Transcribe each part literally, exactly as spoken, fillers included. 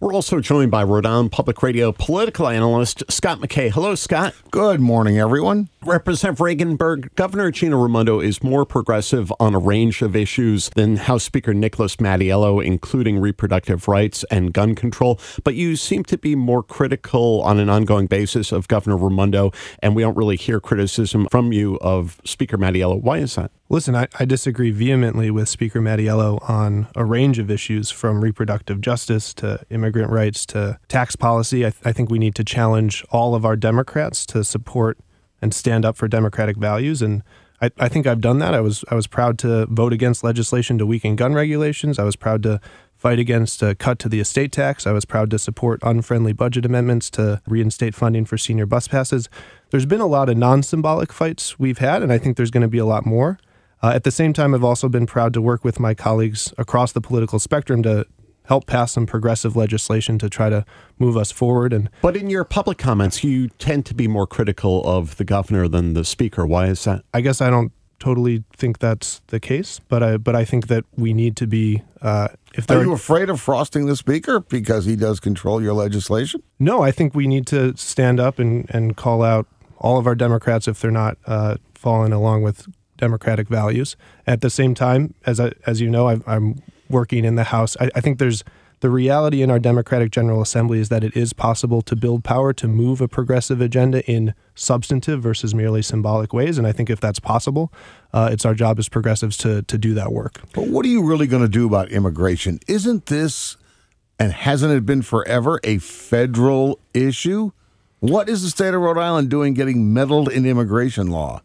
We're also joined by Rhode Island Public Radio political analyst Scott McKay. Hello, Scott. Good morning, everyone. Representative Regenberg, Governor Gina Raimondo is more progressive on a range of issues than House Speaker Nicholas Mattiello, including reproductive rights and gun control. But you seem to be more critical on an ongoing basis of Governor Raimondo, and we don't really hear criticism from you of Speaker Mattiello. Why is that? Listen, I, I disagree vehemently with Speaker Mattiello on a range of issues, from reproductive justice to immigrant rights to tax policy. I, th- I think we need to challenge all of our Democrats to support and stand up for democratic values. And I, I think I've done that. I was I was proud to vote against legislation to weaken gun regulations. I was proud to fight against a cut to the estate tax. I was proud to support unfriendly budget amendments to reinstate funding for senior bus passes. There's been a lot of non-symbolic fights we've had, and I think there's going to be a lot more. Uh, at the same time, I've also been proud to work with my colleagues across the political spectrum to help pass some progressive legislation to try to move us forward. And But in your public comments, you tend to be more critical of the governor than the speaker. Why is that? I guess I don't totally think that's the case, but I but I think that we need to be. Uh, if Are you afraid of frosting the speaker because he does control your legislation? No, I think we need to stand up and, and call out all of our Democrats if they're not uh, following along with democratic values. At the same time, as I, as you know, I, I'm working in the House. I, I think there's the reality in our Democratic General Assembly is that it is possible to build power to move a progressive agenda in substantive versus merely symbolic ways. And I think if that's possible, uh, it's our job as progressives to to do that work. But what are you really going to do about immigration? Isn't this, and hasn't it been forever, a federal issue? What is the state of Rhode Island doing getting meddled in immigration law?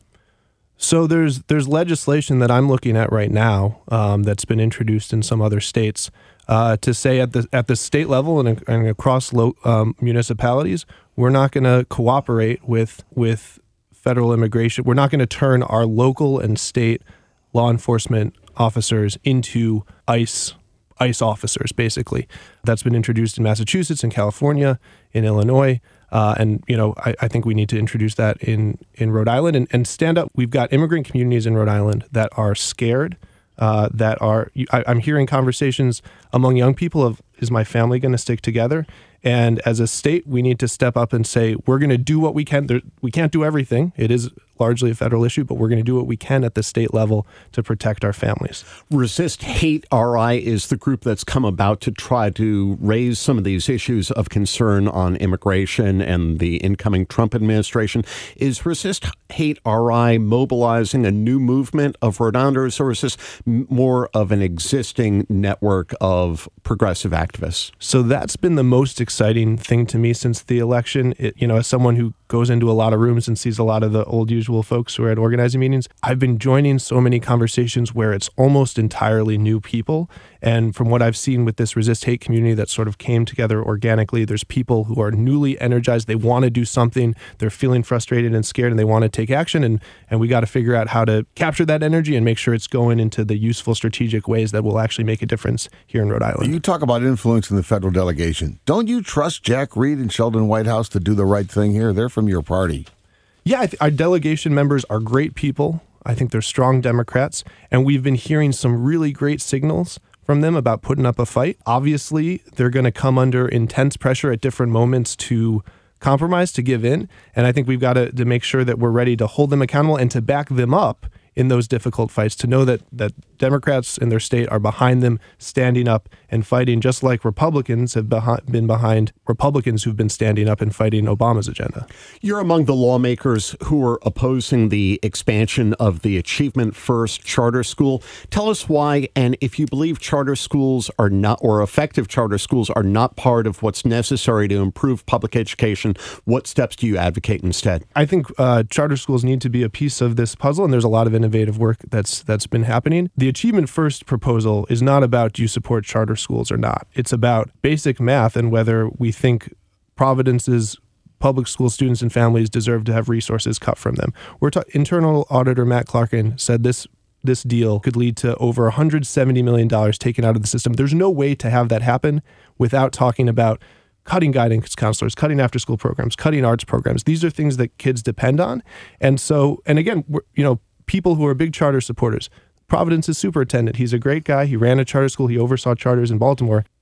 So there's there's legislation that I'm looking at right now um, that's been introduced in some other states uh, to say at the at the state level and, and across lo- um, municipalities, we're not going to cooperate with with federal immigration. We're not going to turn our local and state law enforcement officers into ICE ICE officers, basically. That's been introduced in Massachusetts, in California, in Illinois. Uh, and, you know, I, I think we need to introduce that in, in Rhode Island and, and stand up. We've got immigrant communities in Rhode Island that are scared, uh, that are, I, I'm hearing conversations among young people of, is my family going to stick together? And as a state, we need to step up and say, we're going to do what we can. There, we can't do everything. It is largely a federal issue, but we're going to do what we can at the state level to protect our families. Resist Hate R I is the group that's come about to try to raise some of these issues of concern on immigration and the incoming Trump administration. Is Resist Hate R I mobilizing a new movement of Rhode Islanders, or is this more of an existing network of progressive activists? So that's been the most exciting thing to me since the election. It, you know, as someone who goes into a lot of rooms and sees a lot of the old usual folks who are at organizing meetings, I've been joining so many conversations where it's almost entirely new people. And from what I've seen with this Resist Hate community that sort of came together organically, there's people who are newly energized. They want to do something. They're feeling frustrated and scared, and they want to take action. And, and we got to figure out how to capture that energy and make sure it's going into the useful strategic ways that will actually make a difference here in Rhode Island. You talk about influencing the federal delegation. Don't you trust Jack Reed and Sheldon Whitehouse to do the right thing here? They're from your party. Yeah, I th- our delegation members are great people. I think they're strong Democrats, and we've been hearing some really great signals from them about putting up a fight. Obviously, they're going to come under intense pressure at different moments to compromise, to give in, and I think we've got to, to make sure that we're ready to hold them accountable and to back them up in those difficult fights, to know that that Democrats in their state are behind them, standing up and fighting, just like Republicans have behi- been behind Republicans who've been standing up and fighting Obama's agenda. You're among the lawmakers who are opposing the expansion of the Achievement First charter school. Tell us why, and if you believe charter schools are not, or effective charter schools are not part of what's necessary to improve public education, what steps do you advocate instead? I think uh, charter schools need to be a piece of this puzzle, and there's a lot of innovative work that's that's been happening. The Achievement First proposal is not about do you support charter schools or not. It's about basic math and whether we think Providence's public school students and families deserve to have resources cut from them. We're ta- Internal Auditor Matt Clarkin said this this deal could lead to over one hundred seventy million dollars taken out of the system. There's no way to have that happen without talking about cutting guidance counselors, cutting after-school programs, cutting arts programs. These are things that kids depend on. And so, and again, we're, you know, people who are big charter supporters. Providence's superintendent, he's a great guy. He ran a charter school. He oversaw charters in Baltimore.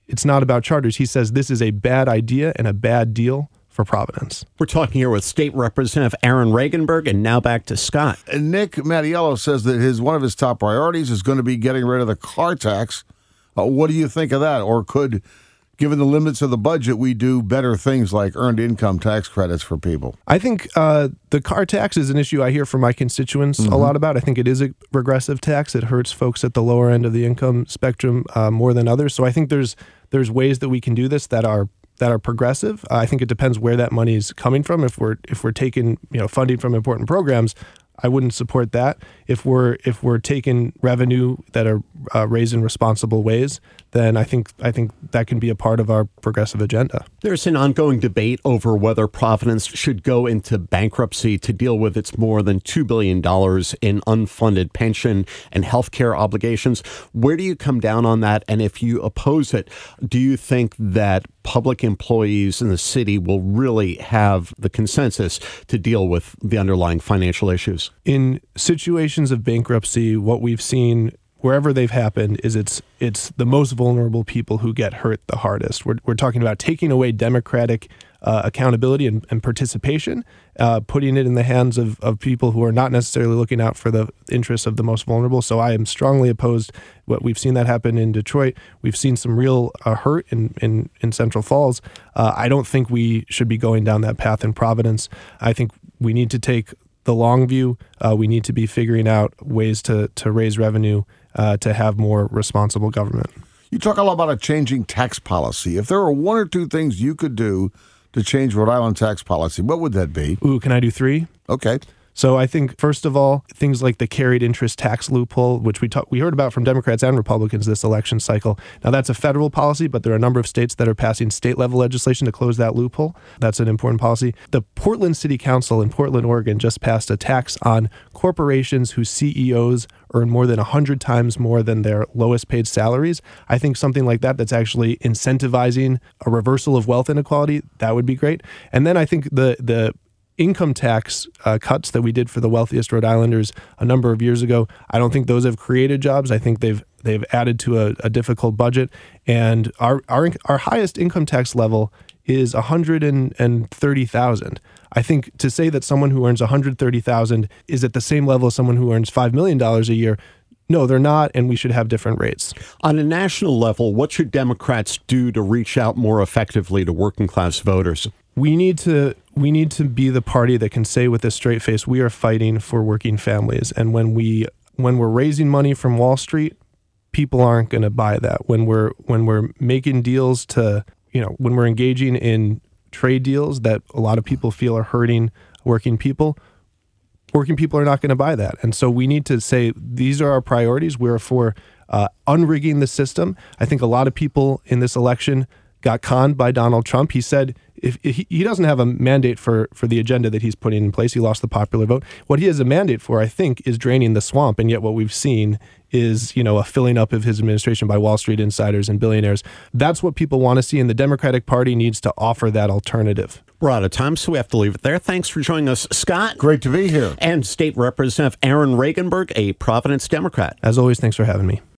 it's not about charters. He says this is a bad idea and a bad deal for Providence. We're talking here with State Representative Aaron Regenberg, and now back to Scott. And Nick Mattiello says that his one of his top priorities is going to be getting rid of the car tax. Uh, what do you think of that? Or could, given the limits of the budget, we do better things like earned income tax credits for people? I think uh, the car tax is an issue I hear from my constituents mm-hmm. a lot about. I think it is a regressive tax. It hurts folks at the lower end of the income spectrum uh, more than others. So I think there's there's ways that we can do this that are that are progressive. Uh, I think it depends where that money is coming from. If we're if we're taking you know funding from important programs, I wouldn't support that. If we're if we're taking revenue that are uh, raised in responsible ways, then I think I think that can be a part of our progressive agenda. There's an ongoing debate over whether Providence should go into bankruptcy to deal with its more than two billion dollars in unfunded pension and health care obligations. Where do you come down on that? And if you oppose it, do you think that public employees in the city will really have the consensus to deal with the underlying financial issues? In situations of bankruptcy, what we've seen wherever they've happened is it's it's the most vulnerable people who get hurt the hardest. We're, we're talking about taking away democratic uh, accountability and, and participation, uh, putting it in the hands of, of people who are not necessarily looking out for the interests of the most vulnerable. So I am strongly opposed. What we've seen that happen in Detroit. We've seen some real uh, hurt in, in, in Central Falls. Uh, I don't think we should be going down that path in Providence. I think we need to take the long view. Uh, we need to be figuring out ways to, to raise revenue Uh, to have more responsible government. You talk a lot about a changing tax policy. If there were one or two things you could do to change Rhode Island tax policy, what would that be? Ooh, can I do three? Okay. So I think, first of all, things like the carried interest tax loophole, which we talk, we heard about from Democrats and Republicans this election cycle. Now, that's a federal policy, but there are a number of states that are passing state-level legislation to close that loophole. That's an important policy. The Portland City Council in Portland, Oregon, just passed a tax on corporations whose C E Os earn more than one hundred times more than their lowest paid salaries. I think something like that that's actually incentivizing a reversal of wealth inequality, that would be great. And then I think the the income tax uh, cuts that we did for the wealthiest Rhode Islanders a number of years ago, I don't think those have created jobs. I think they've they've added to a, a difficult budget. And our, our our highest income tax level is one hundred thirty thousand dollars. I think to say that someone who earns one hundred thirty thousand dollars is at the same level as someone who earns five million dollars a year, no, they're not, and we should have different rates. On a national level, what should Democrats do to reach out more effectively to working class voters? We need to we need to be the party that can say with a straight face, we are fighting for working families. And when we when we're raising money from Wall Street, people aren't going to buy that. When we're when we're making deals to, you know, when we're engaging in trade deals that a lot of people feel are hurting working people, working people are not going to buy that. And so we need to say these are our priorities. We're for uh, unrigging the system. I think a lot of people in this election got conned by Donald Trump. He said if, if he, he doesn't have a mandate for, for the agenda that he's putting in place. He lost the popular vote. What he has a mandate for, I think, is draining the swamp. And yet what we've seen is, you know, a filling up of his administration by Wall Street insiders and billionaires. That's what people want to see, and the Democratic Party needs to offer that alternative. We're out of time, so we have to leave it there. Thanks for joining us, Scott. Great to be here. And State Representative Aaron Regenberg, a Providence Democrat. As always, thanks for having me.